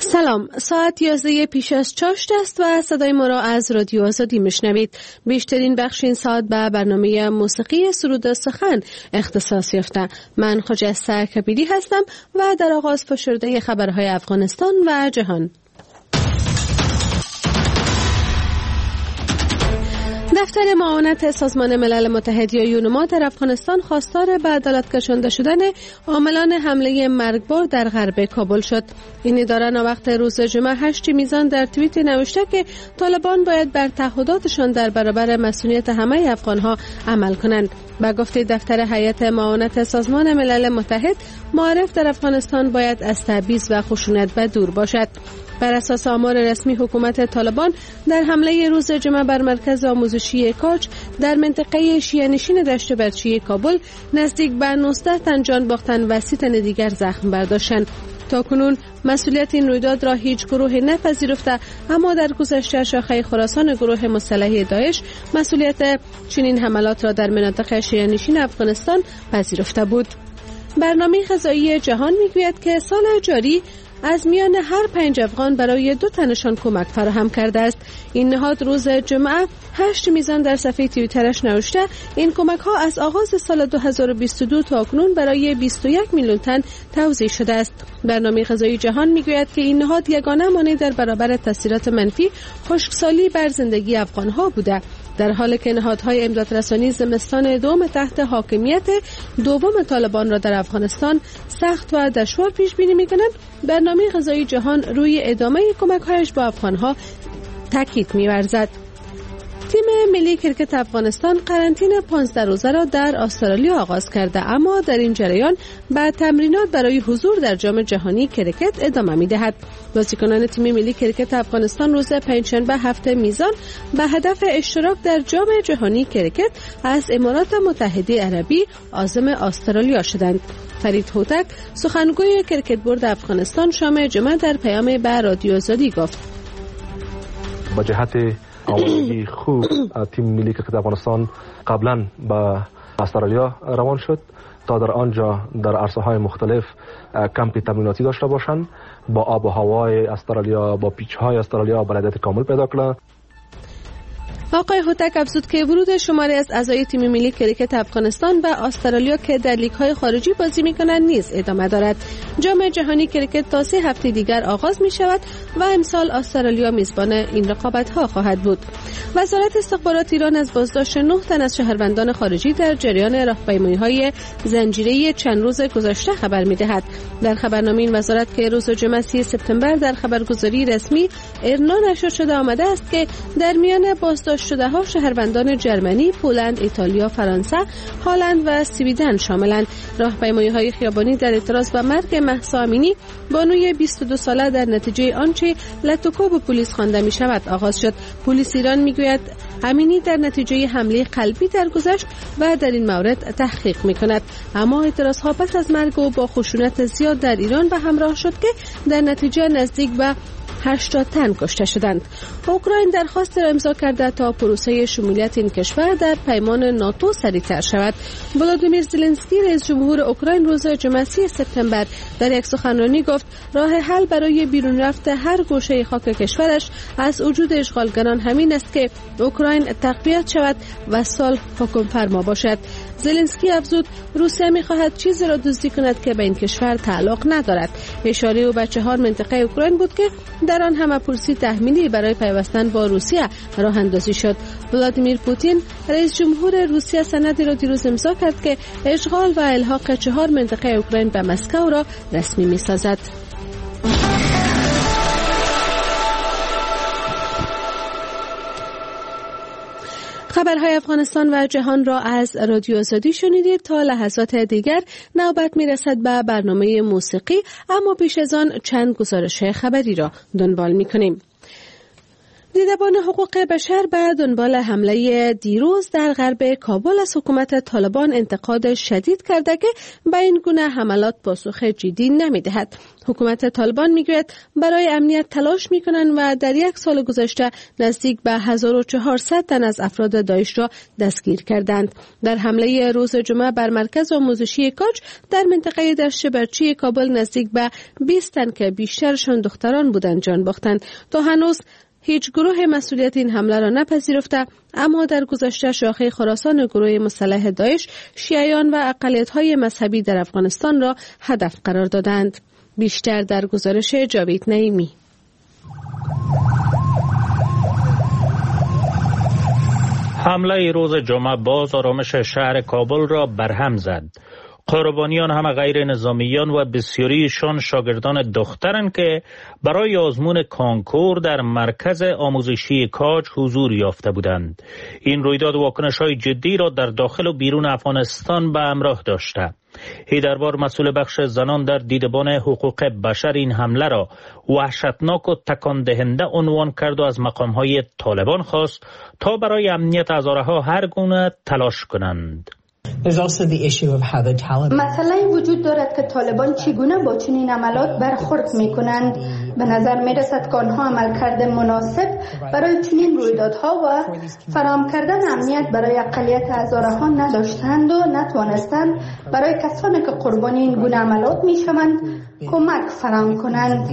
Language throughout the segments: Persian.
سلام، ساعت 11 پیش از چاشت است و صدای ما را از رادیو آزادی میشنوید. بیشترین بخش این ساعت به برنامه موسیقی سرود و سخن اختصاص یافته. من خجسته کبیری هستم و در آغاز فشرده خبرهای افغانستان و جهان. دفتر معاونت سازمان ملل متحد یا یونما در افغانستان خواستار به عدالت کشانده شدن عاملان حمله مرگبار در غرب کابل شد. این اداره وقت روز جمعه 8 میزان در توییت نوشته که طالبان باید بر تعهداتشان در برابر مسئولیت همه افغانها عمل کنند. با گفته دفتر هیئت معاونت سازمان ملل متحد، معارف در افغانستان باید از تبعیض و خشونت به دور باشد. بر اساس آمار رسمی حکومت طالبان، در حمله روز جمعه بر مرکز آموزشی کاج در منطقه شیعه‌نشین دشت برچی کابل نزدیک به 19 تن جان باختند و 30 تن دیگر زخم برداشتند. تاکنون مسئولیت این رویداد را هیچ گروهی نپذیرفته، اما در گذشته شاخه خراسان گروه مسلح داعش مسئولیت چنین حملات را در مناطق شیعه‌نشین افغانستان پذیرفته بود. برنامه غذایی جهان میگوید که سال جاری از میان هر 5 افغان برای 2 تنشان کمک فراهم کرده است. این نهاد روز جمعه 8 میزان در صفحه توییترش نوشته این کمک ها از آغاز سال 2022 تا اکنون برای 21 میلیون تن توزیع شده است. برنامه غذایی جهان میگوید که این نهاد یگانه مانع در برابر تاثیرات منفی خشکسالی بر زندگی افغان ها بوده، در حالی که نهادهای امدادرسانی زمستان دوم تحت حاکمیت دوم طالبان را در افغانستان سخت و دشوار پیش بینی می‌کنند. برنامه غذایی جهان روی ادامه کمک‌هایش با افغان‌ها تاکید می‌ورزد. تیم ملی کرکت افغانستان قرنطینه 15 روزه را در استرالیا آغاز کرده، اما در این جریان به تمرینات برای حضور در جام جهانی کرکت ادامه می‌دهد. بازیکنان تیم ملی کرکت افغانستان روز پنجشنبه 7 میزان به هدف اشتراک در جام جهانی کرکت از امارات متحده عربی عازم استرالیا شدند. فرید هوتک، سخنگوی کرکت بورد افغانستان، شام جمعه در پیام به رادیو آزادی گفت: با جهت آمادگی خوب تیم ملی کرکت افغانستان قبلا به استرالیا روان شد تا در آنجا در عرصه‌های مختلف کمپ تمریناتی داشته باشند، با آب و هوای استرالیا، با پیچ‌های استرالیا بلدیت کامل پیدا کنند. آقای هوتک افزود که ورود شماری از اعضای تیم ملی کرکت افغانستان به استرالیا که در لیگ‌های خارجی بازی می‌کنند نیز ادامه دارد. جام جهانی کرکت تا 3 هفته دیگر آغاز می‌شود و امسال استرالیا میزبان این رقابت‌ها خواهد بود. وزارت استخبارات ایران از بازداشت 9 تن از شهروندان خارجی در جریان راهپیمایی‌های زنجیره‌ای چند روز گذشته خبر می‌دهد. در خبرنامه این وزارت که روز جمعه 30 سپتامبر در خبرگزاری رسمی ایرنا نشر شده آمده است که در میان بازداشت شده ها شهروندان جرمنی، پولند، ایتالیا، فرانسه، هلند و سویدن شاملند. راهپیمایی‌های خیابانی در اعتراض به مرگ مهسا امینی، بانوی 22 ساله در نتیجه آنچه لتوکو به پلیس خوانده می شود آغاز شد. پلیس ایران میگوید امینی در نتیجه حمله قلبی درگذشت و در این مورد تحقیق می کند. اما اعتراض‌ها پس از مرگ او با خشونت زیاد در ایران به همراه شد که در نتیجه نزدیک به 80 تن کشته شدند. اوکراین درخواست را امضا کرده تا پروسه شمولیت این کشور در پیمان ناتو سریع‌تر شود. ولادیمیر زلنسکی رئیس جمهور اوکراین روز جمعه 30 سپتامبر در یک سخنرانی گفت راه حل برای بیرون رفت هر گوشه خاک کشورش از وجود اشغالگران همین است که اوکراین تقویت شود و صلح حکم فرما باشد. زلنسکی افزود روسیه می‌خواهد چیزی را دزدی کند که به این کشور تعلق ندارد. اشاره او به 4 منطقه اوکراین بود که در آن همه‌پرسی تحمیلی برای پیوستن با روسیه راه اندازی شد. ولادیمیر پوتین رئیس جمهور روسیه سندی را دیروز امضا کرد که اشغال و الحاق 4 منطقه اوکراین به مسکو را رسمی می‌سازد. خبرهای افغانستان و جهان را از رادیو آزادی شنیدید. تا لحظات دیگر نوبت میرسد به برنامه موسیقی، اما پیش از آن چند گزارش خبری را دنبال میکنیم. دیدبان حقوق بشر به دنبال حمله دیروز در غرب کابل از حکومت طالبان انتقاد شدید کرده که به این گونه حملات پاسخ جدی نمی‌دهد. حکومت طالبان میگوید برای امنیت تلاش می‌کنند و در یک سال گذشته نزدیک به 1400 تن از افراد داعش را دستگیر کردند. در حمله روز جمعه بر مرکز آموزشی کاج در منطقه دشت‌برچی کابل نزدیک به 20 تن که بیشترشان دختران بودند جان باختند. تا هنوز هیچ گروه مسئولیت این حمله را نپذیرفته، اما در گذشته شاخه خراسان گروه مسلح داعش شیعیان و اقلیت‌های مذهبی در افغانستان را هدف قرار دادند. بیشتر در گزارش جاوید نعیمی. حمله روز جمعه باز آرامش شهر کابل را برهم زد. قربانیان همه غیر نظامیان و بسیاریشان شاگردان دخترند که برای آزمون کانکور در مرکز آموزشی کاج حضور یافته بودند. این رویداد واکنش‌های جدی را در داخل و بیرون افغانستان به همراه داشته. هیدربار مسئول بخش زنان در دیدبان حقوق بشر این حمله را وحشتناک و تکان دهنده عنوان کرد و از مقام‌های طالبان خواست تا برای امنیت هزارها هر گونه تلاش کنند. مسئله وجود دارد که طالبان چگونه با چنین عملات برخورد می کنند. به نظر می رسد که آنها عملکرد مناسب برای چنین رویدادها و فراهم کردن امنیت برای اقلیت هزارها نداشتند و نتوانستند برای کسانی که قربانی این گونه عملات می شوند کمک فراهم کنند.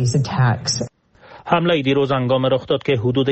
حمله دیروز هنگام رخ داد که حدود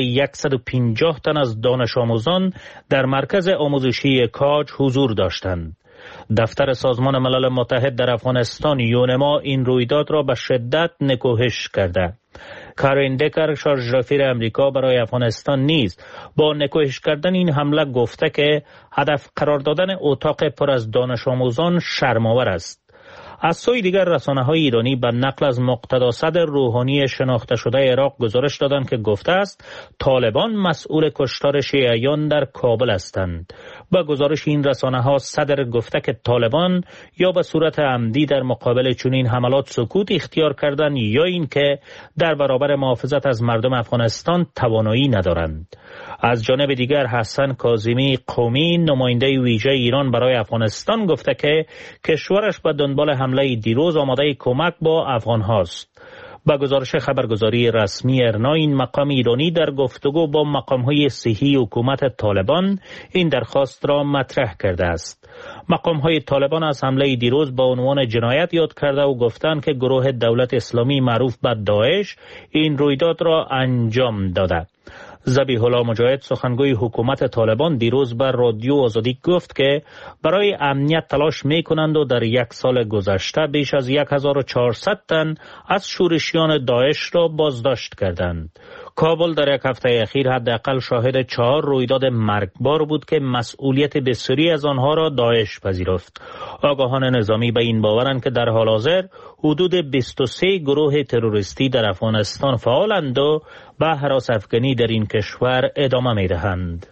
150 تن از دانش آموزان در مرکز آموزشی کاج حضور داشتند. دفتر سازمان ملل متحد در افغانستان یونما این رویداد را به شدت نکوهش کرده. کارین دکر شارژ رفیر امریکا برای افغانستان نیز با نکوهش کردن این حمله گفته که هدف قرار دادن اتاق پر از دانش آموزان شرم‌آور است. از سوی دیگر رسانه‌های ایرانی به نقل از مقتدا صدر روحانی شناخته شده عراق گزارش دادند که گفته است طالبان مسئول کشتار شیعیان در کابل هستند. با گزارش این رسانه‌ها صدر گفته که طالبان یا به صورت عمدی در مقابل چنین حملات سکوت اختیار کردند یا اینکه در برابر محافظت از مردم افغانستان توانایی ندارند. از جانب دیگر حسن کاظمی قومی نماینده ویژه ایران برای افغانستان گفته که کشورش به دنبال حمله دیروز آماده کمک با افغان هاست. با گزارش خبرگزاری رسمی ارنا این مقام ایرانی در گفتگو با مقام‌های صحی حکومت طالبان این درخواست را مطرح کرده است. مقام‌های طالبان از حمله دیروز با عنوان جنایت یاد کرده و گفتند که گروه دولت اسلامی معروف به داعش این رویداد را انجام داده. ذبیح الله مجاهد سخنگوی حکومت طالبان دیروز بر رادیو آزادی گفت که برای امنیت تلاش می کنند و در یک سال گذشته بیش از 1400 تن از شورشیان داعش را بازداشت کردند. کابل در یک هفته اخیر حداقل شاهد 4 رویداد مرگبار بود که مسئولیت بسیاری از آنها را داعش پذیرفت. آگاهان نظامی به این باورند که در حال حاضر حدود 23 گروه تروریستی در افغانستان فعالند و به هراس افغانی در این کشور ادامه می دهند.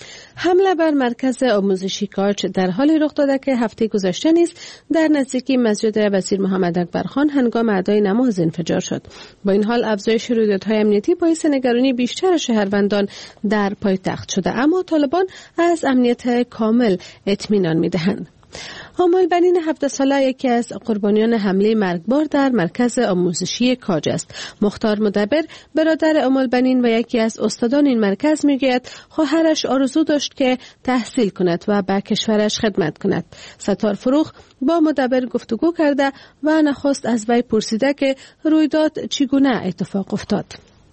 حمله بر مرکز آموزشی کاج در حالی رخ داده که هفته گذشته نیز در نزدیکی مسجد وزیر محمد اکبر خان هنگام ادای نماز انفجار شد. با این حال افزایش رویدادهای امنیتی باعث نگرانی بیشتر شهروندان در پایتخت شده، اما طالبان از امنیت کامل اطمینان می‌دهند. ام البنین 17 ساله یکی از قربانیان حمله مرگبار در مرکز آموزشی کاج است. مختار مدبر برادر ام البنین و یکی از استادان این مرکز میگوید خواهرش آرزو داشت که تحصیل کند و به کشورش خدمت کند. ستار فروخ با مدبر گفتگو کرده و نخست از وی پرسیده که رویداد چگونه اتفاق افتاد.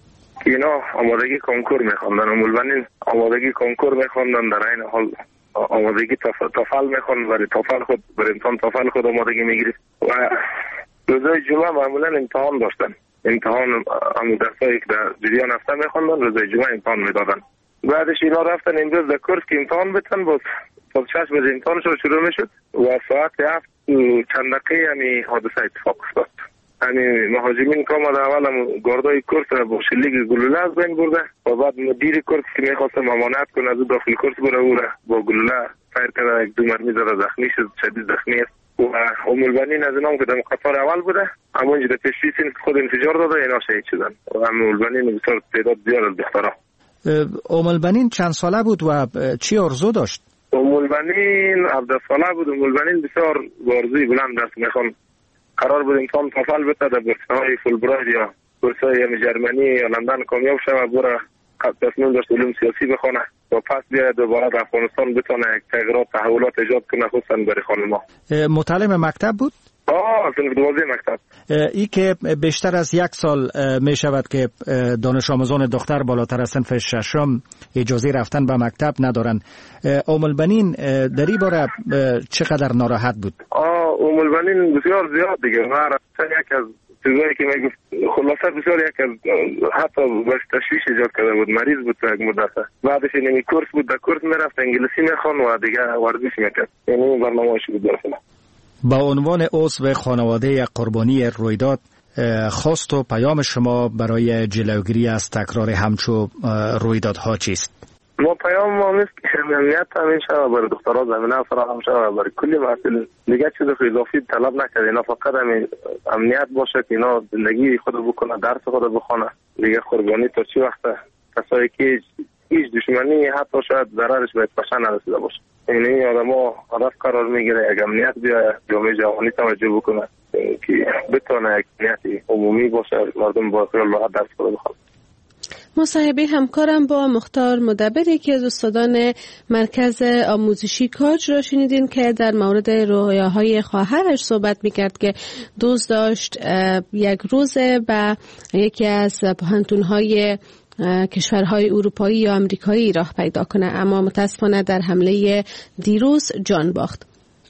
اینا آمادگی کنکور میخوندن، ام البنین آمادگی کنکور میخوندن، در این حال آمادگی توفل میخوند، برای توفل خود برای امتحان توفل خود آمادگی میگیرید و روزای جمعه معمولا امتحان داشتن. امتحان همون درسایی که در جریان هفته میخوندن روزای جمعه امتحان میدادن. بعدش اینا رفتن امروز در کورس که امتحان بتن، باز 6 بجه امتحان شروع میشد و ساعت 7 چند دقیقه همی حادثه اتفاق افتاد. مهاجمین که آمده اول گاردای کورس با شلیک گلوله از بین برده و بعد مدیر کورس که میخواست ممانعت کنه از داخل کورس بره او را با گلوله فایر کرده، یک 2 مرمی زده، زخمی شد، شدید زخمی است. و ام البنین از اینام که در قطار اول بوده، اما اینجا در پیشی خود انفجار داده، اینا شهید شدن. و ام البنین بسیار تعداد زیاد از دخترها. البنین چند ساله بود و چی آرزو داشت؟ البنین 17 ساله بود. البنین بسیار آرزوی بلند است. میخوام قرار بود امتحان توفل بده در بورس‌های فولبرایت یا بورس‌های جرمنی یا لندن کامیاب شود، بره تصمیم داشت علوم سیاسی بخونه و پس بیاید دوباره در افغانستان بتونه تغییرات تحولات ایجاد کنه، خصوصا برای خانم‌ها. متعلم مکتب بود؟ صنف 12 مکتب. ای که بیشتر از 1 سال می شود که دانش آموزان دختر بالاتر از صنف 6 اجازه رفتن به مکتب ندارن. البنین در این باره چقدر ناراحت بود؟ البنین بسیار زیاد دیگه. یک از چیزایی که میگفت خلاصه بسیار یک از حتی بس تشویش ایجاد کرده بود. مریض بود یک مدت. بعدش یعنی کورس بود، در کورس میرفت انگلیسی میخوان و دیگه ورزش میکرد. یعنی برنامه‌اش بود درسته. با عنوان عضو خانواده قربانی رویداد، خواست و پیام شما برای جلوگیری از تکرار همچو رویدادها چیست؟ ما پیام ما نیست که امنیت تامین شود برای دخترها، زمینه فراهم شود برای کلی مسئله. دیگه چیز اضافی طلب نکرد. اینا فقط امنیت باشه که اینا زندگی خود بکنه، درس خود بخونه. دیگه قربانی تا چی وقته کسایی که هیچ دشمنی حتی شاید ضررش به پشه نرسیده باشه. یعنی آدم‌ها هدف قرار میگیره یک امنیت بیاید، جامعه جهانی توجه بکنه که بتونه یک امنیت عمومی باشه، مردم با خیال راحت درس خود بخونن. مصاحبه همکارم با مختار مدبری که از استادان مرکز آموزشی کاج را شنیدین که در مورد رویاهای خواهرش صحبت میکرد که دوست داشت یک روز به یکی از پوهنتون‌های کشورهای اروپایی یا آمریکایی راه پیدا کنه، اما متاسفانه در حمله دیروز جان باخت.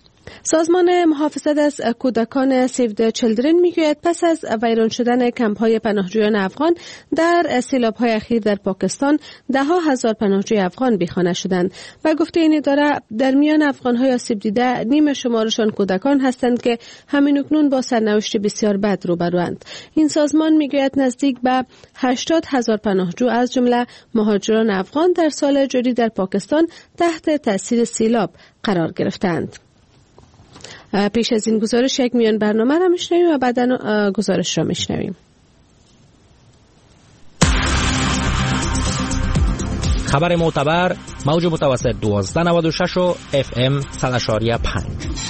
سازمان محافظت از کودکان سیو د چیلدرن میگوید پس از ویران شدن کمپ‌های پناهجویان افغان در سیلاب‌های اخیر در پاکستان 10,000 پناهجوی افغان بیخانه شدند و گفته این اداره در میان افغان‌های آسیب دیده نیم شمارشان کودکان هستند که همین اکنون با سرنوشت بسیار بد روبروند. این سازمان میگوید نزدیک به 80,000 پناهجو از جمله مهاجران افغان در سال جاری در پاکستان تحت تاثیر سیلاب قرار گرفتند. پیش از این گزارش یک میان برنامه را میشنویم و بعدا گزارش را میشنویم. خبر معتبر موج متوسط 1296 و FM 100.5.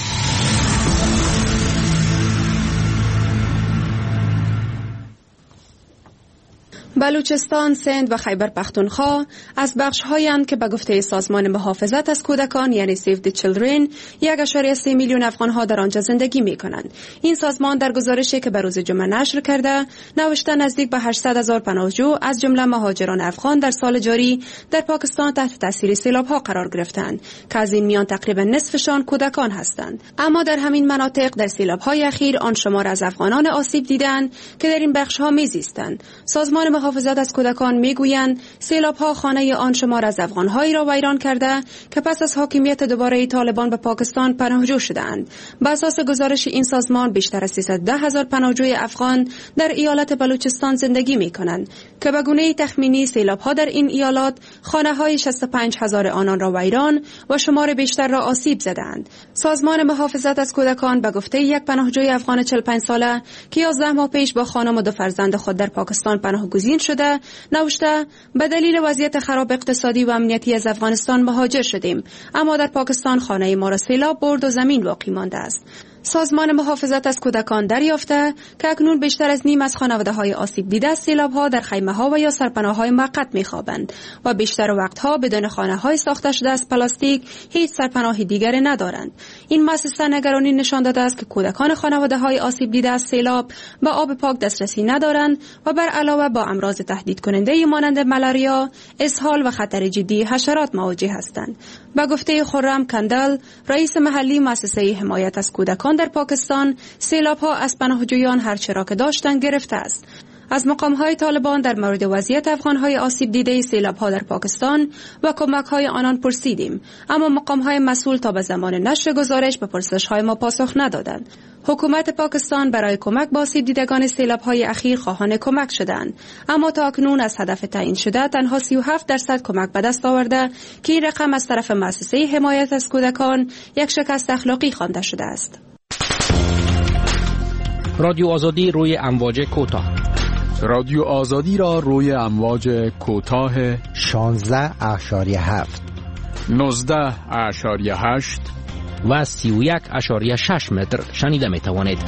بلوچستان، سند و خیبر پختونخوا از بخش‌هایند که به گفته سازمان محافظت از کودکان یعنی سیو د چیلدرن 1.3 میلیون افغان‌ها در آنجا زندگی می‌کنند. این سازمان در گزارشی که به روز جمعه نشر کرده نوشته نزدیک به 800,000 پناهجو از جمله مهاجران افغان در سال جاری در پاکستان تحت تاثیر سیلاب‌ها قرار گرفتند که از این میان تقریبا نصفشان کودکان هستند. اما در همین مناطق در سیلاب‌های اخیر آن شمار از افغانان آسیب دیدند که در این بخش‌ها می‌زیستند. سازمان محافظت از کودکان میگویند سیلاب‌ها خانه آن شمار از افغان‌هایی را ویران کرده که پس از حاکمیت دوباره طالبان به پاکستان پناهجو شدند. بر اساس گزارش این سازمان بیشتر از 310,000 پناهجوی افغان در ایالت بلوچستان زندگی می‌کنند که به گونه تخمینی سیلاب‌ها در این ایالات خانه‌های 65,000 آنان را ویران و شمار بیشتر را آسیب زدند. سازمان محافظت از کودکان به گفته یک پناهجوی افغان 45 ساله که 11 ماه پیش با خانم و 2 فرزند خود در پاکستان پناهگزین شده نوشته به دلیل وضعیت خراب اقتصادی و امنیتی از افغانستان مهاجر شدیم، اما در پاکستان خانه ما را سیلاب برد و زمین باقی مانده است. سازمان محافظت از کودکان دریافته که اکنون بیشتر از نیم از خانواده‌های آسیب دیده از سیلاب‌ها در خیمه‌ها و یا سرپناه‌های موقت می‌خوابند و بیشتر وقتها بدون خانه‌های ساخته شده از پلاستیک هیچ سرپناه دیگری ندارند. این مؤسسه نگرانی نشان داده است که کودکان خانواده‌های آسیب دیده از سیلاب به آب پاک دسترسی ندارند و بر علاوه با امراض تهدید کننده مانند ملاریا، اسهال و خطر جدی حشرات مواجه هستند. به گفته خرم کندل، رئیس محلی مؤسسه حمایت از کودکان در پاکستان، سیلاب‌ها از پناهجویان هر چرا که داشتند گرفته است. از مقام‌های طالبان در مورد وضعیت افغان‌های آسیب دیده سیلاب‌ها در پاکستان و کمک‌های آنان پرسیدیم، اما مقام‌های مسئول تا به زمان نشر گزارش به پرسش‌های ما پاسخ ندادند. حکومت پاکستان برای کمک به آسیب دیدگان سیلاب‌های اخیر خواهان کمک شدند، اما تا اکنون از هدف تعیین شده تنها 37% کمک به دست آورده که این رقم از طرف مؤسسه حمایت از کودکان یک شکست اخلاقی خوانده شده است. رادیو آزادی روی امواج کوتاه رادیو آزادی را روی امواج کوتاه 16.7 19.8 و 31.6 متر شنیده می توانید.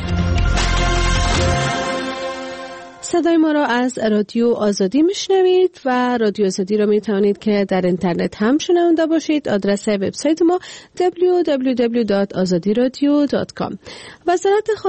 صدای ما را از رادیو آزادی میشنوید و رادیو آزادی را می توانید که در اینترنت هم شنونده باشید. آدرس وبسایت ما www.azadiradio.com. وزارت